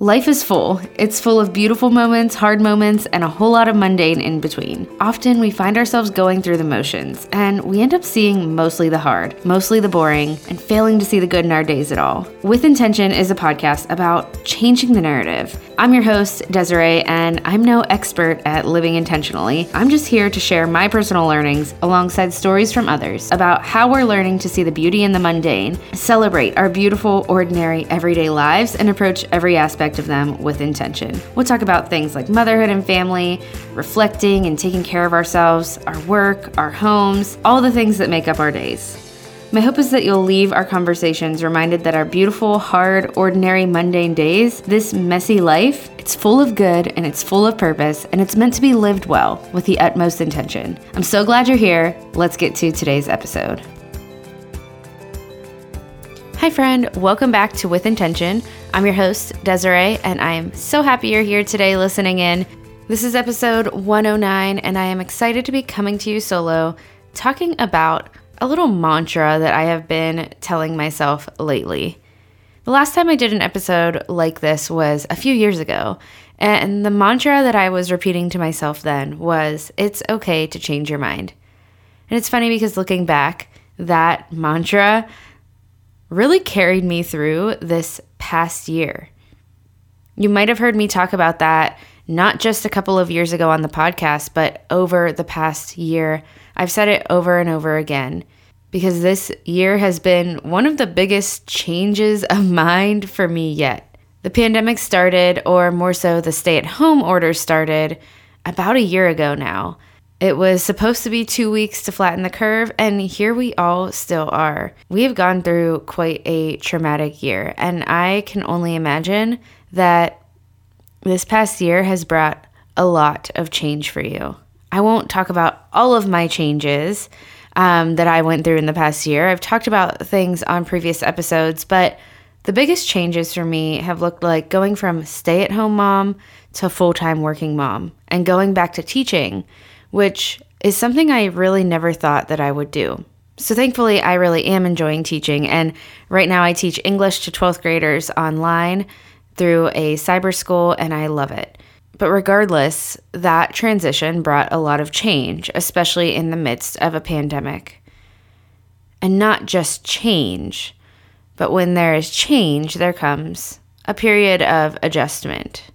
Life is full. It's full of beautiful moments, hard moments, and a whole lot of mundane in between. Often we find ourselves going through the motions, and we end up seeing mostly the hard, mostly the boring, and failing to see the good in our days at all. With Intention is a podcast about changing the narrative. I'm your host, Desiree, and I'm no expert at living intentionally. I'm just here to share my personal learnings alongside stories from others about how we're learning to see the beauty in the mundane, celebrate our beautiful, ordinary, everyday lives, and approach every aspect of them with intention. We'll talk about things like motherhood and family, reflecting and taking care of ourselves, our work, our homes, all the things that make up our days. My hope is that you'll leave our conversations reminded that our beautiful, hard, ordinary, mundane days, this messy life, it's full of good and it's full of purpose and it's meant to be lived well with the utmost intention. I'm so glad you're here. Let's get to today's episode. Hi friend, welcome back to With Intention. I'm your host, Desiree, and I am so happy you're here today listening in. This is episode 109, and I am excited to be coming to you solo, talking about a little mantra that I have been telling myself lately. The last time I did an episode like this was a few years ago, and the mantra that I was repeating to myself then was, it's okay to change your mind. And it's funny because looking back, that mantra really carried me through this past year. You might have heard me talk about that not just a couple of years ago on the podcast, but over the past year. I've said it over and over again because this year has been one of the biggest changes of mind for me yet. The pandemic started, or more so the stay-at-home order started, about a year ago now. It was supposed to be 2 weeks to flatten the curve, and here we all still are. We have gone through quite a traumatic year, and I can only imagine that this past year has brought a lot of change for you. I won't talk about all of my changes that I went through in the past year. I've talked about things on previous episodes, but the biggest changes for me have looked like going from stay-at-home mom to full-time working mom, and going back to teaching, which is something I really never thought that I would do. So thankfully, I really am enjoying teaching, and right now I teach English to 12th graders online through a cyber school, and I love it. But regardless, that transition brought a lot of change, especially in the midst of a pandemic. And not just change, but when there is change, there comes a period of adjustment.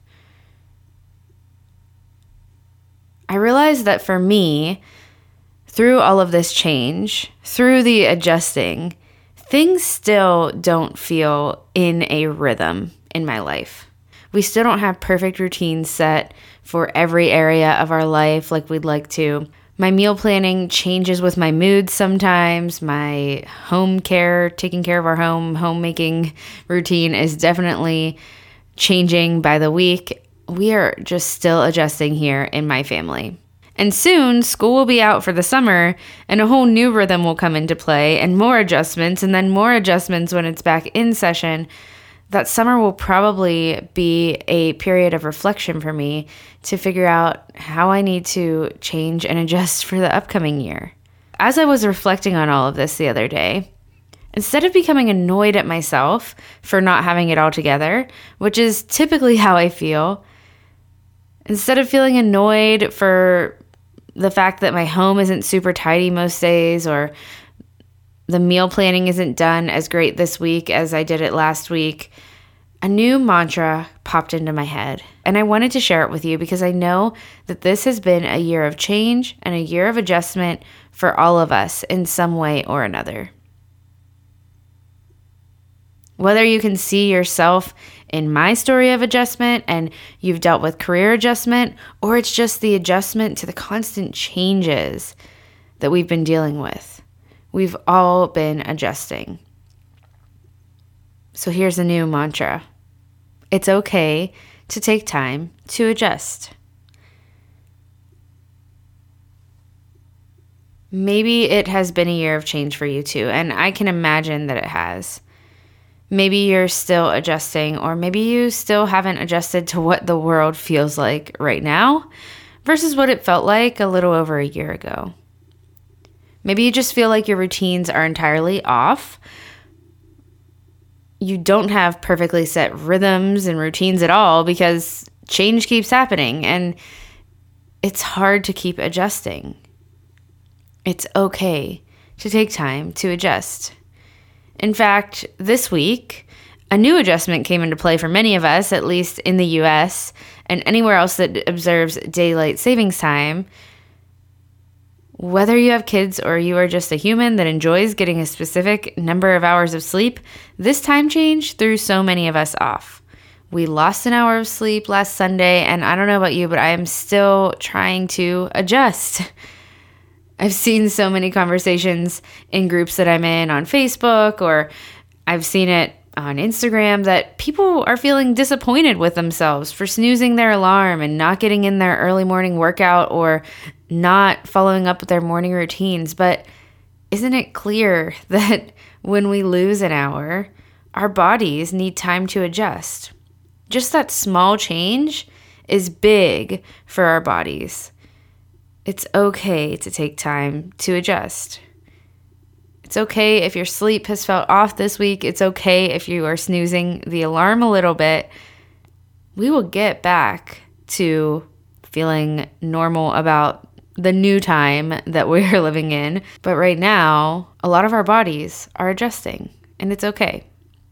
I realized that for me, through all of this change, through the adjusting, things still don't feel in a rhythm in my life. We still don't have perfect routines set for every area of our life like we'd like to. My meal planning changes with my mood sometimes. My home care, taking care of our homemaking routine is definitely changing by the week. We are just still adjusting here in my family. And soon, school will be out for the summer, and a whole new rhythm will come into play, and more adjustments, and then more adjustments when it's back in session. That summer will probably be a period of reflection for me to figure out how I need to change and adjust for the upcoming year. As I was reflecting on all of this the other day, instead of becoming annoyed at myself for not having it all together, which is typically how I feel, instead of feeling annoyed for the fact that my home isn't super tidy most days, or the meal planning isn't done as great this week as I did it last week, a new mantra popped into my head. And I wanted to share it with you because I know that this has been a year of change and a year of adjustment for all of us in some way or another. Whether you can see yourself in my story of adjustment and you've dealt with career adjustment, or it's just the adjustment to the constant changes that we've been dealing with. We've all been adjusting. So here's a new mantra. It's okay to take time to adjust. Maybe it has been a year of change for you too, and I can imagine that it has. Maybe you're still adjusting, or maybe you still haven't adjusted to what the world feels like right now versus what it felt like a little over a year ago. Maybe you just feel like your routines are entirely off, you don't have perfectly set rhythms and routines at all because change keeps happening and it's hard to keep adjusting. It's okay to take time to adjust. In fact, this week, a new adjustment came into play for many of us, at least in the US and anywhere else that observes daylight savings time. Whether you have kids or you are just a human that enjoys getting a specific number of hours of sleep, this time change threw so many of us off. We lost an hour of sleep last Sunday, and I don't know about you, but I am still trying to adjust. I've seen so many conversations in groups that I'm in on Facebook, or I've seen it on Instagram, that people are feeling disappointed with themselves for snoozing their alarm and not getting in their early morning workout or not following up with their morning routines. But isn't it clear that when we lose an hour, our bodies need time to adjust? Just that small change is big for our bodies. It's okay to take time to adjust. It's okay if your sleep has felt off this week. It's okay if you are snoozing the alarm a little bit. We will get back to feeling normal about the new time that we're living in. But right now, a lot of our bodies are adjusting, and it's okay.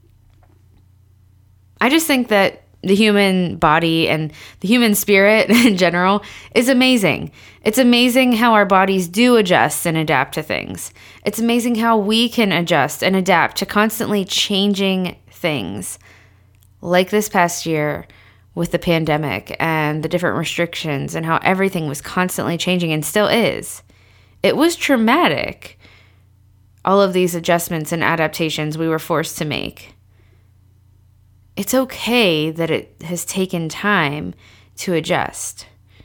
I just think that the human body and the human spirit in general is amazing. It's amazing how our bodies do adjust and adapt to things. It's amazing how we can adjust and adapt to constantly changing things. Like this past year with the pandemic and the different restrictions and how everything was constantly changing and still is. It was traumatic. All of these adjustments and adaptations we were forced to make. It's okay that it has taken time to adjust.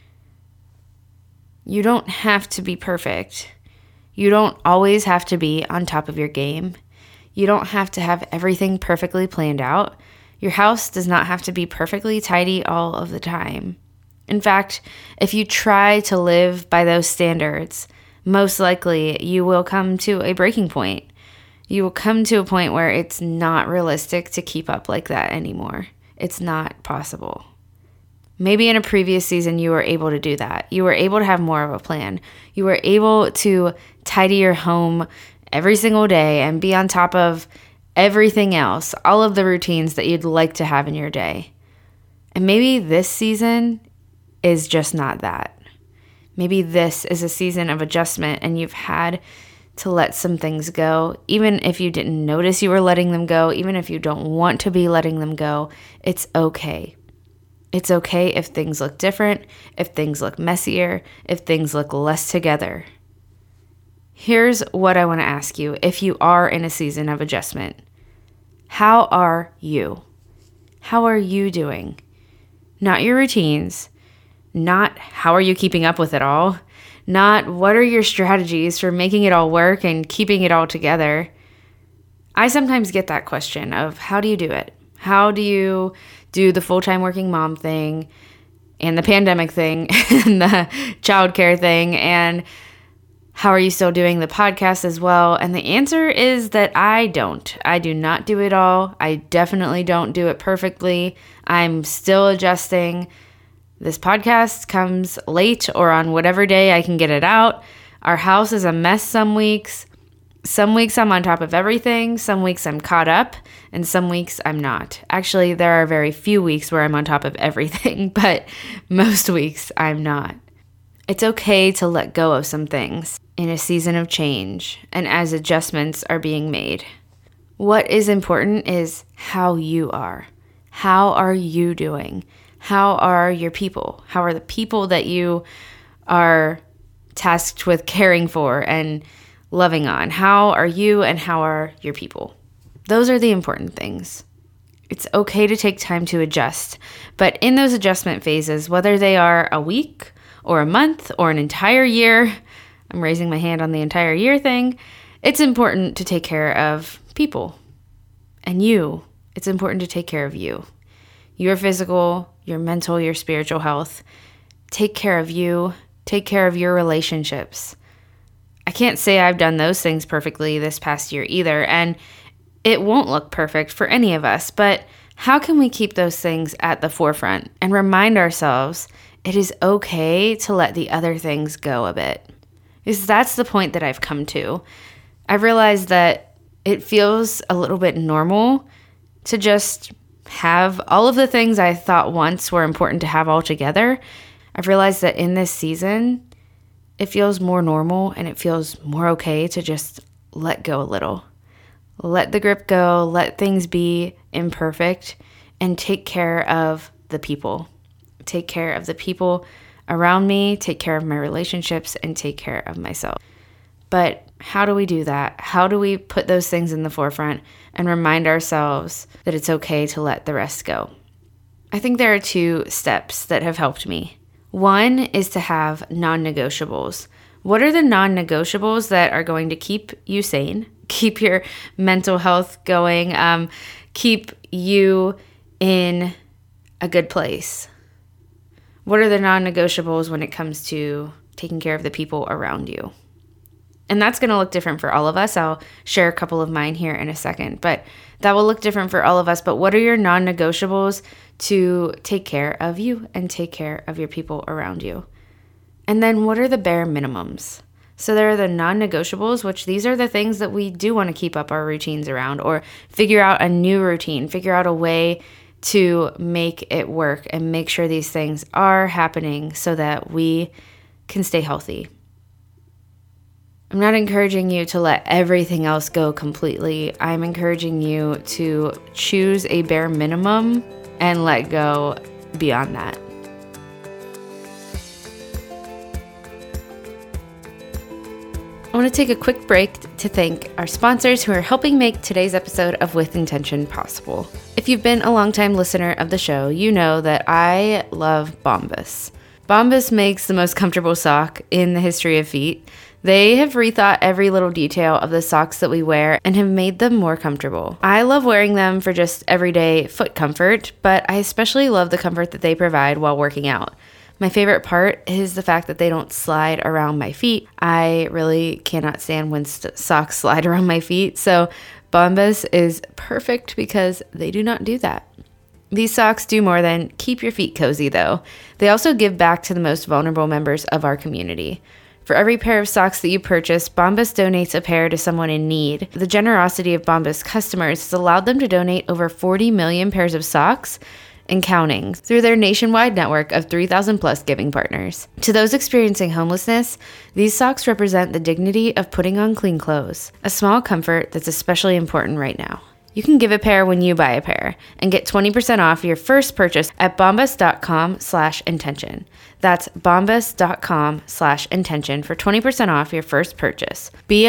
You don't have to be perfect. You don't always have to be on top of your game. You don't have to have everything perfectly planned out. Your house does not have to be perfectly tidy all of the time. In fact, if you try to live by those standards, most likely you will come to a breaking point. You will come to a point where it's not realistic to keep up like that anymore. It's not possible. Maybe in a previous season you were able to do that. You were able to have more of a plan. You were able to tidy your home every single day and be on top of everything else, all of the routines that you'd like to have in your day. And maybe this season is just not that. Maybe this is a season of adjustment and you've had to let some things go. Even if you didn't notice you were letting them go, even if you don't want to be letting them go, it's okay. It's okay if things look different, if things look messier, if things look less together. Here's what I want to ask you if you are in a season of adjustment. How are you? How are you doing? Not your routines, not how are you keeping up with it all, not what are your strategies for making it all work and keeping it all together. I sometimes get that question of how do you do it? How do you do the full-time working mom thing and the pandemic thing and the childcare thing, and how are you still doing the podcast as well? And the answer is that I don't. I do not do it all. I definitely don't do it perfectly. I'm still adjusting. This podcast comes late or on whatever day I can get it out. Our house is a mess some weeks. Some weeks I'm on top of everything. Some weeks I'm caught up. And some weeks I'm not. Actually, there are very few weeks where I'm on top of everything, but most weeks I'm not. It's okay to let go of some things in a season of change and as adjustments are being made. What is important is how you are. How are you doing? How are your people? How are the people that you are tasked with caring for and loving on? How are you and how are your people? Those are the important things. It's okay to take time to adjust, but in those adjustment phases, whether they are a week or a month or an entire year, I'm raising my hand on the entire year thing, it's important to take care of people. And you, it's important to take care of you. Your physical, your mental, your spiritual health. Take care of you. Take care of your relationships. I can't say I've done those things perfectly this past year either. And It won't look perfect for any of us, but how can we keep those things at the forefront and remind ourselves it is okay to let the other things go a bit? Because that's the point that I've come to. I've realized that it feels a little bit normal to just have all of the things I thought once were important to have all together. I've realized that in this season, it feels more normal and it feels more okay to just let go a little. Let the grip go, let things be imperfect, and take care of the people. Take care of the people around me, take care of my relationships, and take care of myself. But how do we do that? How do we put those things in the forefront and remind ourselves that it's okay to let the rest go? I think there are 2 steps that have helped me. One is to have non-negotiables. What are the non-negotiables that are going to keep you sane, keep your mental health going, keep you in a good place? What are the non-negotiables when it comes to taking care of the people around you? And that's going to look different for all of us. I'll share a couple of mine here in a second, but that will look different for all of us. But what are your non-negotiables to take care of you and take care of your people around you? And then what are the bare minimums? So there are the non-negotiables, which these are the things that we do want to keep up our routines around, or figure out a new routine, figure out a way to make it work and make sure these things are happening so that we can stay healthy. I'm not encouraging you to let everything else go completely. I'm encouraging you to choose a bare minimum and let go beyond that. I want to take a quick break to thank our sponsors who are helping make today's episode of With Intention possible. If you've been a longtime listener of the show, you know that I love Bombas. Bombas makes the most comfortable sock in the history of feet. They have rethought every little detail of the socks that we wear and have made them more comfortable. I love wearing them for just everyday foot comfort, but I especially love the comfort that they provide while working out. My favorite part is the fact that they don't slide around my feet. I really cannot stand when socks slide around my feet, so Bombas is perfect because they do not do that. These socks do more than keep your feet cozy, though. They also give back to the most vulnerable members of our community. For every pair of socks that you purchase, Bombas donates a pair to someone in need. The generosity of Bombas customers has allowed them to donate over 40 million pairs of socks and counting through their nationwide network of 3,000 plus giving partners. To those experiencing homelessness, these socks represent the dignity of putting on clean clothes, a small comfort that's especially important right now. You can give a pair when you buy a pair and get 20% off your first purchase at bombas.com/intention. That's bombas.com/intention for 20% off your first purchase.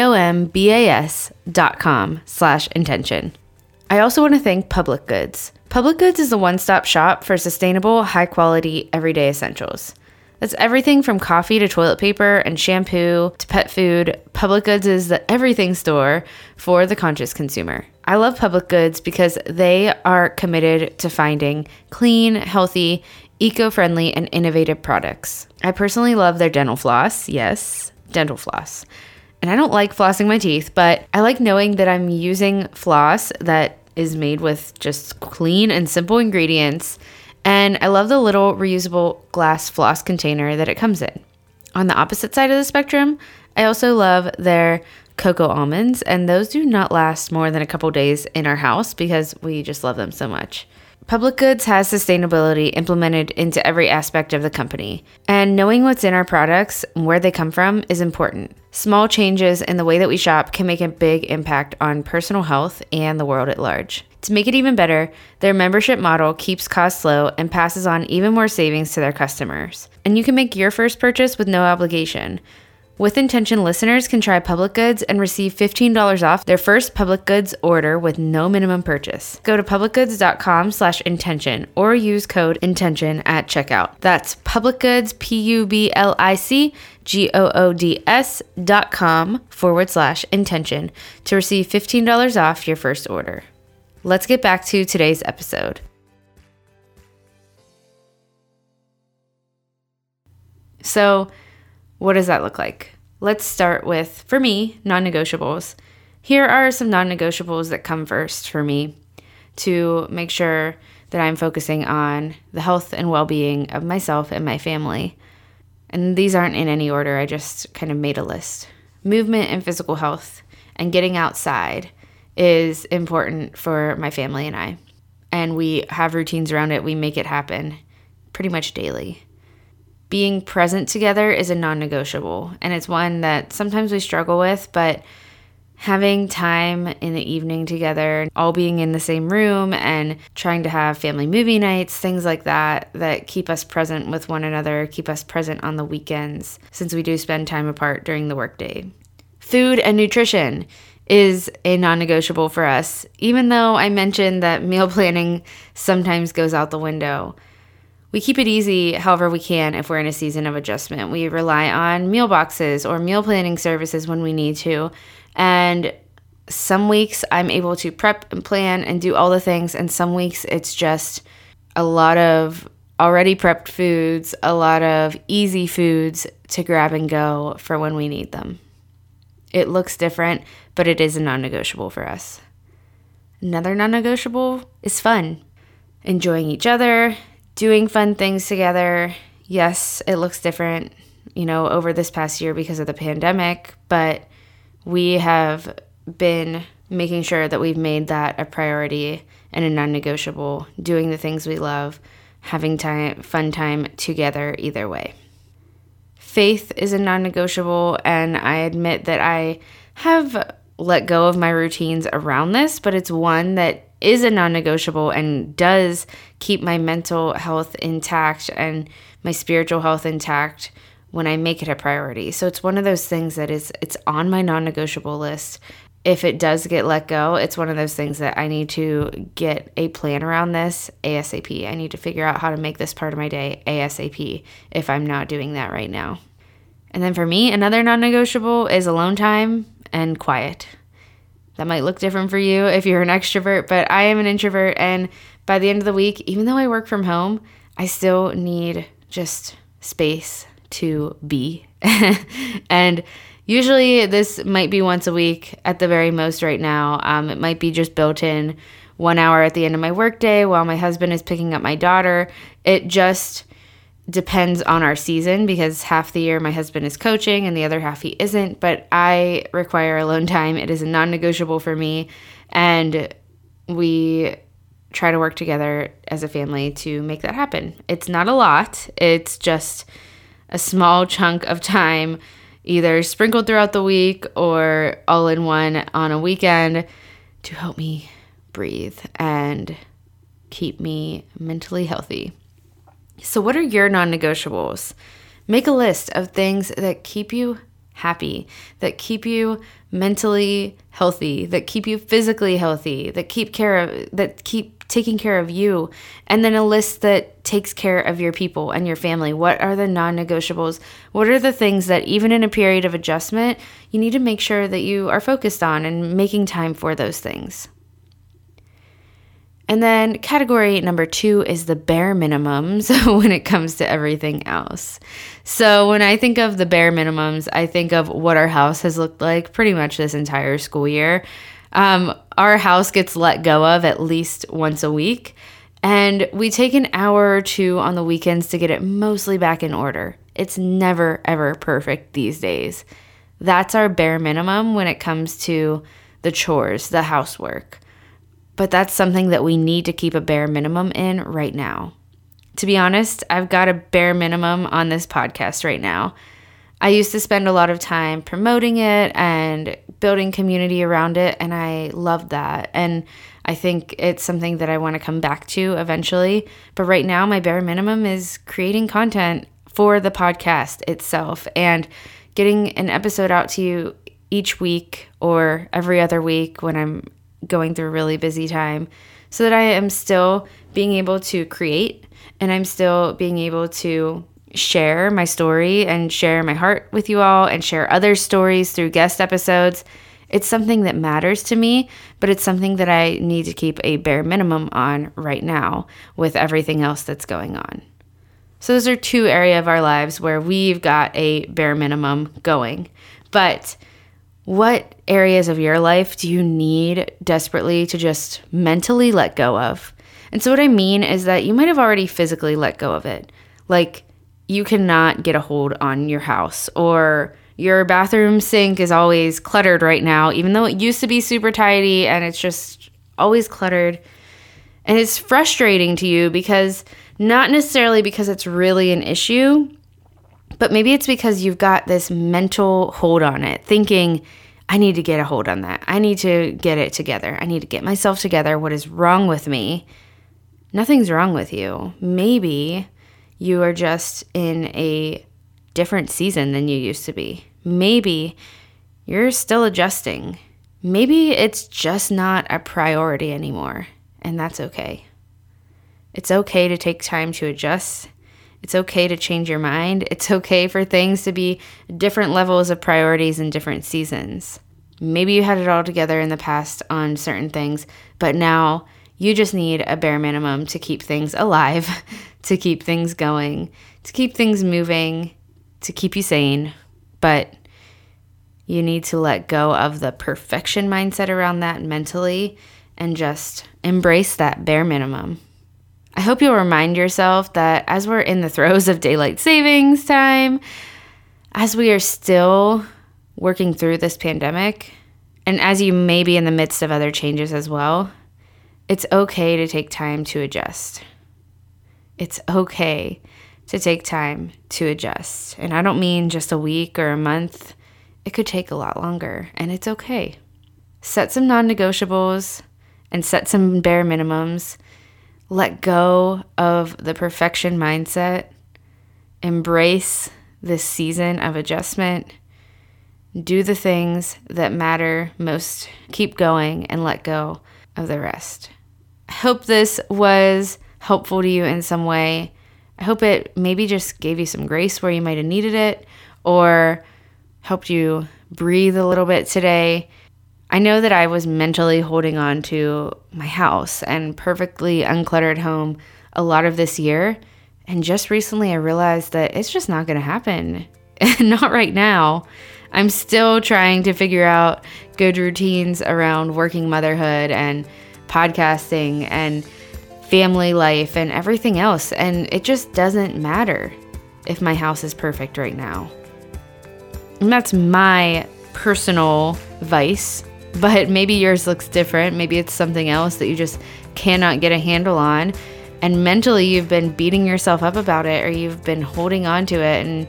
bombas.com/intention. I also want to thank Public Goods. Public Goods is a one-stop shop for sustainable, high-quality, everyday essentials. That's everything from coffee to toilet paper and shampoo to pet food. Public Goods is the everything store for the conscious consumer. I love Public Goods because they are committed to finding clean, healthy, eco-friendly, and innovative products. I personally love their dental floss. Yes, dental floss. And I don't like flossing my teeth, but I like knowing that I'm using floss that is made with just clean and simple ingredients. And I love the little reusable glass floss container that it comes in. On the opposite side of the spectrum, I also love their cocoa almonds, and those do not last more than a couple days in our house because we just love them so much. Public Goods has sustainability implemented into every aspect of the company, and knowing what's in our products and where they come from is important. Small changes in the way that we shop can make a big impact on personal health and the world at large. To make it even better, their membership model keeps costs low and passes on even more savings to their customers. And you can make your first purchase with no obligation. With Intention listeners can try Public Goods and receive $15 off their first Public Goods order with no minimum purchase. Go to publicgoods.com/intention or use code INTENTION at checkout. That's publicgoods, publicgoods.com/intention to receive $15 off your first order. Let's get back to today's episode. So, what does that look like? Let's start with, for me, non-negotiables. Here are some non-negotiables that come first for me to make sure that I'm focusing on the health and well-being of myself and my family. And these aren't in any order. I just kind of made a list. Movement and physical health and getting outside is important for my family and I. And we have routines around it. We make it happen pretty much daily. Being present together is a non-negotiable, and it's one that sometimes we struggle with, but having time in the evening together, all being in the same room and trying to have family movie nights, things like that keep us present with one another, keep us present on the weekends, since we do spend time apart during the workday. Food and nutrition is a non-negotiable for us, even though I mentioned that meal planning sometimes goes out the window. We keep it easy however we can if we're in a season of adjustment. We rely on meal boxes or meal planning services when we need to. And some weeks I'm able to prep and plan and do all the things. And some weeks it's just a lot of already prepped foods, a lot of easy foods to grab and go for when we need them. It looks different, but it is a non-negotiable for us. Another non-negotiable is fun. Enjoying each other, doing fun things together. Yes, it looks different, over this past year because of the pandemic, but we have been making sure that we've made that a priority and a non-negotiable, doing the things we love, having fun time together either way. Faith is a non-negotiable, and I admit that I have let go of my routines around this, but it's one that is a non-negotiable and does keep my mental health intact and my spiritual health intact when I make it a priority. So it's one of those things that it's on my non-negotiable list. If it does get let go, it's one of those things that I need to get a plan around this ASAP. I need to figure out how to make this part of my day ASAP if I'm not doing that right now. And then for me, another non-negotiable is alone time and quiet. That might look different for you if you're an extrovert, but I am an introvert. And by the end of the week, even though I work from home, I still need just space to be. And usually this might be once a week at the very most right now. It might be just built in 1 hour at the end of my workday while my husband is picking up my daughter. It just depends on our season because half the year my husband is coaching and the other half he isn't, but I require alone time. It is a non-negotiable for me, and we try to work together as a family to make that happen. It's not a lot. It's just a small chunk of time, either sprinkled throughout the week or all in one on a weekend, to help me breathe and keep me mentally healthy. So what are your non-negotiables? Make a list of things that keep you happy, that keep you mentally healthy, that keep you physically healthy, that keep taking care of you, and then a list that takes care of your people and your family. What are the non-negotiables? What are the things that even in a period of adjustment, you need to make sure that you are focused on and making time for those things? And then category number 2 is the bare minimums when it comes to everything else. So when I think of the bare minimums, I think of what our house has looked like pretty much this entire school year. Our house gets let go of at least once a week, and we take an hour or two on the weekends to get it mostly back in order. It's never, ever perfect these days. That's our bare minimum when it comes to the chores, the housework. But that's something that we need to keep a bare minimum in right now. To be honest, I've got a bare minimum on this podcast right now. I used to spend a lot of time promoting it and building community around it, and I loved that. And I think it's something that I want to come back to eventually. But right now, my bare minimum is creating content for the podcast itself and getting an episode out to you each week or every other week when I'm going through a really busy time, so that I am still being able to create and I'm still being able to share my story and share my heart with you all and share other stories through guest episodes. It's something that matters to me, but it's something that I need to keep a bare minimum on right now with everything else that's going on. So those are 2 areas of our lives where we've got a bare minimum going. But what areas of your life do you need desperately to just mentally let go of? And so what I mean is that you might have already physically let go of it. Like you cannot get a hold on your house, or your bathroom sink is always cluttered right now, even though it used to be super tidy and it's just always cluttered. And it's frustrating to you because not necessarily because it's really an issue, but maybe it's because you've got this mental hold on it, thinking, I need to get a hold on that. I need to get it together. I need to get myself together. What is wrong with me? Nothing's wrong with you. Maybe you are just in a different season than you used to be. Maybe you're still adjusting. Maybe it's just not a priority anymore, and that's okay. It's okay to take time to adjust. It's okay to change your mind. It's okay for things to be different levels of priorities in different seasons. Maybe you had it all together in the past on certain things, but now you just need a bare minimum to keep things alive, to keep things going, to keep things moving, to keep you sane. But you need to let go of the perfection mindset around that mentally and just embrace that bare minimum. I hope you'll remind yourself that as we're in the throes of daylight savings time, as we are still working through this pandemic, and as you may be in the midst of other changes as well, it's okay to take time to adjust. It's okay to take time to adjust. And I don't mean just a week or a month. It could take a lot longer, and it's okay. Set some non-negotiables and set some bare minimums. Let go of the perfection mindset. Embrace this season of adjustment. Do the things that matter most. Keep going and let go of the rest. I hope this was helpful to you in some way. I hope it maybe just gave you some grace where you might have needed it, or helped you breathe a little bit today. I know that I was mentally holding on to my house and perfectly uncluttered home a lot of this year. And just recently I realized that it's just not going to happen. Not right now. I'm still trying to figure out good routines around working motherhood and podcasting and family life and everything else. And it just doesn't matter if my house is perfect right now. And that's my personal vice. But maybe yours looks different. Maybe it's something else that you just cannot get a handle on. And mentally you've been beating yourself up about it, or you've been holding on to it and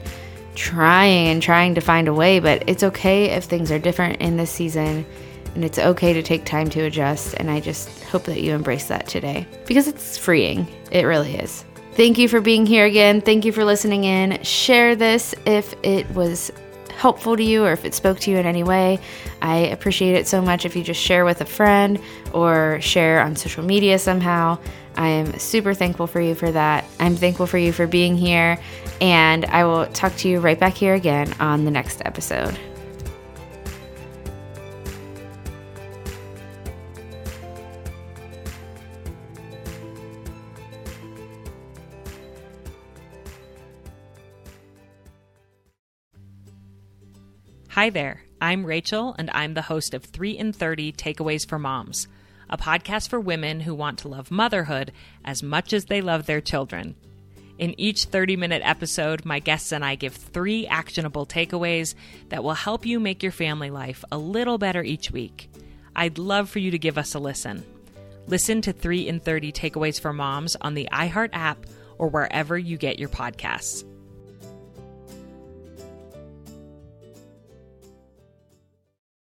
trying to find a way. But it's okay if things are different in this season. And it's okay to take time to adjust. And I just hope that you embrace that today, because it's freeing. It really is. Thank you for being here again. Thank you for listening in. Share this if it was helpful to you or if it spoke to you in any way. I appreciate it so much if you just share with a friend or share on social media somehow. I am super thankful for you for that. I'm thankful for you for being here, and I will talk to you right back here again on the next episode. Hi there, I'm Rachel, and I'm the host of 3 in 30 Takeaways for Moms, a podcast for women who want to love motherhood as much as they love their children. In each 30-minute episode, my guests and I give 3 actionable takeaways that will help you make your family life a little better each week. I'd love for you to give us a listen. Listen to 3 in 30 Takeaways for Moms on the iHeart app or wherever you get your podcasts.